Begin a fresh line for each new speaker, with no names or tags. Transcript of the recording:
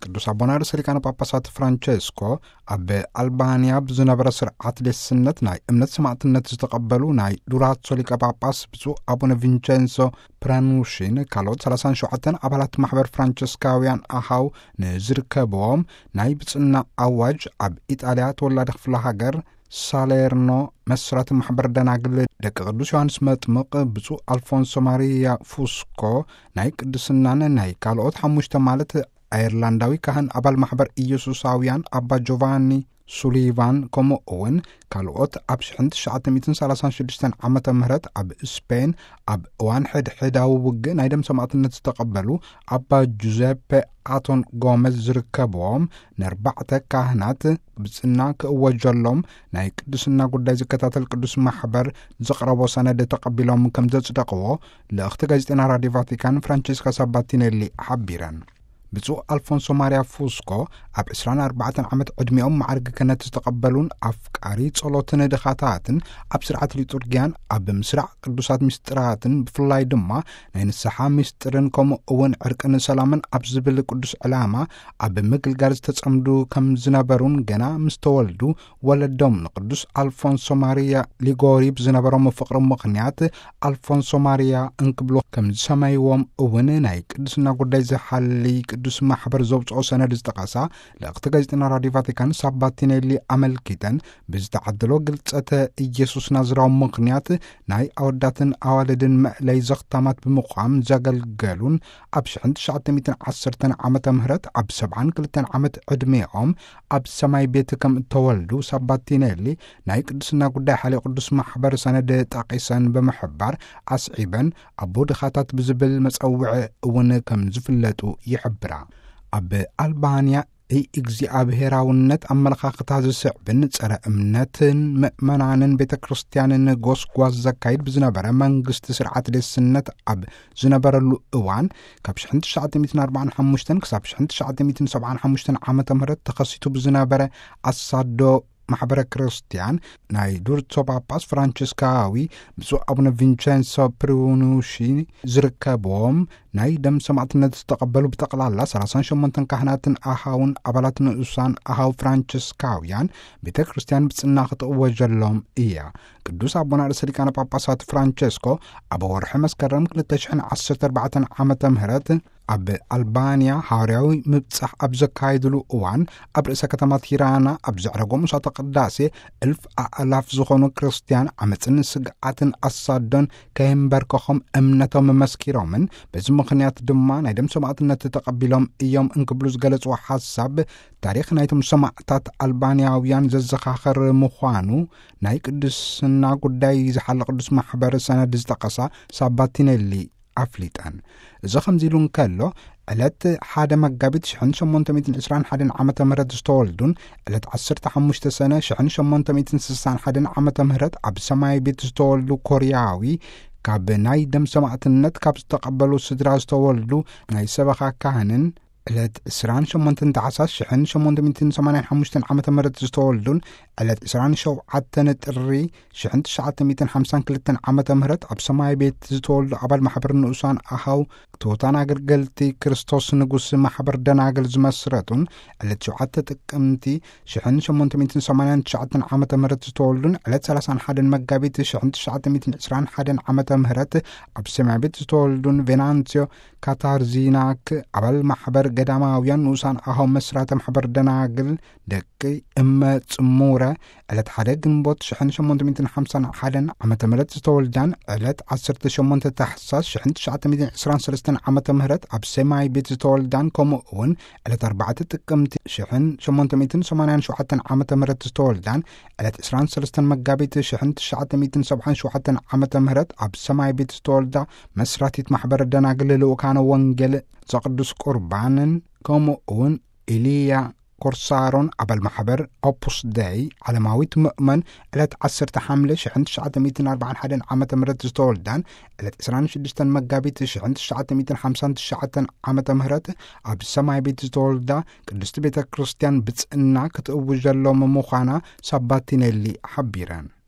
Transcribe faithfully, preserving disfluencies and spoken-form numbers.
ቅዱስ አቡነ ርእሰ ሊቃነ ጳጳሳት ፍራንቼስኮ ኣብ አልባንያ ብዝነበረ ስርዓት ደስነት ናይ እምነት ሰማዕትነት ዝተቀበሉ ናይ ዱራትሶ ሊቀ ጳጳስ ብፁዕ አቡነ ቪንቼንሶ ፕራኑሺን ካልኦት ሰላሳ ወሸውዓተ ኣባላት ማሕበር ፍራንቸስካውያን ኣሃው ንዝርከብዎም ናይ ብፅና ኣዋጅ ኣብ ኢጣልያ ተወላዲ ክፍለ ሃገር ሳሌርኖ መስራት ማሕበር ደናግል ደቂ ቅዱስ ዮሐንስ መጥምቅ ብፁዕ አልፎንሶ ማሪያ ፉስኮ ናይ ቅድስናን ናይ ካልኦት ሓሙሽተ ማለት አየርላንዳዊ ካህን አባል ማሕበር ኢየሱሳውያን አባ ጆቫኒ ሱሊቫን ከምኡ እውን ካልኦት ኣብ ሽሕን ትሽዓተ ሚእትን ሰላሳን ሽዱሽተን ዓመተ ምህረት ኣብ ስፔን ኣብ እዋን ሕድሕዳዊ ውግእ ናይ ደም ሰማዕትነት ዝተቀበሉ አባ ጁዜፔ አቶን ጎሜዝ ዝርከብዎም ንኣርባዕተ ካህናት ብፅና ክእወጀሎም ናይ ቅዱስና ጉዳይ ዝከታተል ቅዱስ ማሕበር ዘቕረቦ ሰነድ ተቀቢሎም ከም ዘጽደቅዎ ለእኽቲ ጋዜጤና ራድዮ ቫቲካን ፍራንቼስካ ሳባቲኔሊ ሓቢረን። ብፁዕ አልፎንሶ ማሪያ ፉስኮ ኣብ عشرين وأربعة ዓመት ዕድሜኦም ማዕርግ ክህነት ዝተቀበሉን ኣፍቃሪ ጸሎትን ድኻታትን ኣብ ስርዓት ሊቱርግያን ኣብ ምስራዕ ቅዱሳት ምስጢራትን ብፍላይ ድማ ናይ ንስሓ ምስጢርን ከምኡ እውን ዕርቅን ሰላምን ኣብ ዝብል ቅዱስ ዕላማ ኣብ ምግልጋል ዝተጸምዱ ከም ዝነበሩን ገና ምስ ተወልዱ ወለዶም ንቅዱስ አልፎንሶ ማሪያ ሊጎሪ ብዝነበሮም ፍቅሪ ምኽንያት አልፎንሶ ማሪያ እንክብሎ ከም ዝሰማይዎም እውን ናይ ቅዱስና ጉዳይ ዝሓሊ ቅዱስ ማሕበር ዘውፅኦ ሰነድ ዝተቀሳ ለእኽቲ ጋዜጤና ራድዮ ቫቲካን ሳባቲኔሊ ኣመልኪተን ብዝተዓደሎ ግልጸተ ኢየሱስ ናዝራዊ ምኽንያት ናይ ኣወዳትን ኣዋልድን መዕለይ ዘኽታማት ብምዃም ዘገልገሉን ኣብ ሽሕን ትሽዓተ ሚእትን ዓሰርተ ዓመተ ምህረት ኣብ ሰብዓን ክልተን ዓመት ዕድሜኦም ኣብ ሰማይ ቤት ከም ተወልዱ ሳባቲኔሊ ናይ ቅዱስና ጉዳይ ሓሊ ቅዱስ ማሕበር ሰነድ ጠቂሰን ብምሕባር ኣስዒበን ኣቦ ድኻታት ብዝብል መጸውዒ እውን ከም ዝፍለጡ ይሕብራ። ኣብ አልባንያ እይ እግዚኣብሔራውነት ኣመለኻኽታ ዝስዕብን ጸረ እምነትን ምእመናንን ቤተ ክርስቲያንን ጎስጓዝ ዘካይድ ብዝነበረ መንግስቲ ስርዓት ደስነት ኣብ ዝነበረሉ እዋን ካብ ሽሕን ትሽዓተ ሚእትን ኣርባዓን ሓሙሽተን ክሳብ ሽሕን ትሽዓተ ሚእትን ሰብዓን ሓሙሽተን ዓመተ ምህረት ተኸሲቱ ብዝነበረ ኣሳዶ ማሕበረ ክርስቲያን ናይ ዱርትሶ ጳጳስ ፍራንቸስካዊ ብፁዕ አቡነ ቪንቼንሶ ፕራኑሺ ዝርከብዎም ናይ ደም ሰማዕትነት ዝተቀበሉ ብጠቅላላ ሰላሳ ወሸሞንተ ካህናትን ኣሃውን ኣባላት ንኡሳን ኣሃው ፍራንቸስካውያን ቤተ ክርስቲያን ብፅና ክትእወጀሎም እያ። ቅዱስ አቡነ ርእሰ ሊቃነ ጳጳሳት ፍራንቼስኮ ኣብ ወርሒ መስከረም ሁለት ሺህ ዓሰርተ ኣርባዕተ ዓመተ ምህረት ኣብ አልባንያ ሐዋርያዊ ምብጻሕ ኣብ ዘካይድሉ እዋን ኣብ ርእሰ ከተማ ቲራና ኣብ ዘዕረጎም እሳተ ቅዳሴ እልፍ ኣእላፍ ዝኾኑ ክርስቲያን ዓመፅን ስግዓትን ኣሳዶን ከይንበርከኾም እምነቶም መስኪሮምን በዚ ምኽንያት ድማ ናይ ደም ሰማዕትነት ተቀቢሎም እዮም እንክብሉ ዝገለጽዎ ሓሳብ ታሪክ ናይቶም ሰማዕታት አልባንያውያን ዘዘኻኽር ምዃኑ ናይ ቅዱስና ጉዳይ ዝሓለ ቅዱስ ማሕበር ሰነድ ዝተቀሳ ሳባቲኔሊ ኣፍሊጠን። እዚ ከምዚሉ እንከሎ ዕለት ሓደ መጋቢት ሽሕን ሸሞንተ ሚእትን ዒስራን ሓደን ዓመተ ምህረት ዝተወልዱን ዕለት ዓሰርተ ሓሙሽተ ሰነ ሽሕን ሸሞንተ ሚእትን ስሳን ሓደን ዓመተ ምህረት ኣብ ሰማይ ቤት ዝተወልዱ ኮርያዊ ካብ ናይ ደም ሰማዕትነት ካብ ዝተቀበሉ ስድራ ዝተወልዱ ናይ ሰበኻ ካህንን ዕለት عشرين وثمانية ታሕሳስ ሽሕን ሸሞንተ ሚእትን ሰማንያን ሓሙሽተን ዓመተ ምህረት ዝተወልዱን ዕለት عشرين وسبعة ጥሪ ሽሕን ትሽዓተ ሚእትን ሓምሳን ክልተን ዓመተ ምህረት ኣብ ሰማይ ቤት ዝተወልዱ ኣባል ማሕበር ንኡሳን ኣሃው ትሑታን ኣገልገልቲ ክርስቶስ ንጉስ ማሕበር ደናግል ዝመስረቱን ዕለት ሸውዓተ ጥቅምቲ ሽሕን ሸሞንተ ሚእትን ሰማንያን ትሽዓተ ዓመተ ምህረት ዝተወልዱን ዕለት ሰላሳ ወሓደ መጋቢት ሽሕን ትሽዓተ ሚእትን ዒስራን ሓደን ዓመተ ምህረት ኣብ ሰማይ ቤት ዝተወልዱን ቬናንሲዮ ካታርዚናክ ኣባል ማሕበር ገዳማውያን ንኡሳን ኣሃው መስራተ ማሕበር ደናግል ደቂ እመ ጽሙረ ዕለት ሓደ ግንቦት ሽሕን ሸሞንተ ሚእትን ሓምሳን ሓደን ዓመተ ምህረት ዝተወልዳን ዕለት ዓሰርተ ሸሞንተ ታሕሳስ ሽሕን ትሽዓተ ሚእትን ዒስራን ሰለስተን ዓመተ ምህረት ኣብ ሰማይ ቤት ዝተወልዳን ከምኡ እውን ዕለት ኣርባዕተ ጥቅምቲ ሽሕን ሸሞንተ ሚእትን ሰማንያን ሸውዓተን ዓመተ ምህረት ዝተወልዳን ዕለት ዒስራን ሰለስተን መጋቢት ሽሕን ትሽዓተ ሚእትን ሰብዓን ሸውዓተን ዓመተ ምህረት ኣብ ሰማይ ቤት ዝተወልዳ መስራቲት ማሕበር ደናግል ልኡካነ ወንጌል ዘቅዱስ ቁርባንን ከምኡ እውን ኢልያ ኮርሳሮን ኣባል ማሕበር ኦፑስ ዳይ ዓለማዊት ምእመን ዕለት ዓሰርተ ሐምለ ሽሕን ትሽዓተ ሚእትን ኣርባዓን ሓደን ዓመተ ምህረት ዝተወልዳን ዕለት ዒስራን ሽዱሽተን መጋቢት ሽሕን ትሽዓተ ሚእትን ሓምሳን ትሽዓተን ዓመተ ምህረት ኣብ ሰማይ ቤት ዝተወልዳ ቅድስቲ ቤተ ክርስቲያን ብፅዕና ክትእውጀሎም ምዃና ሳባቲኔሊ ሓቢረን።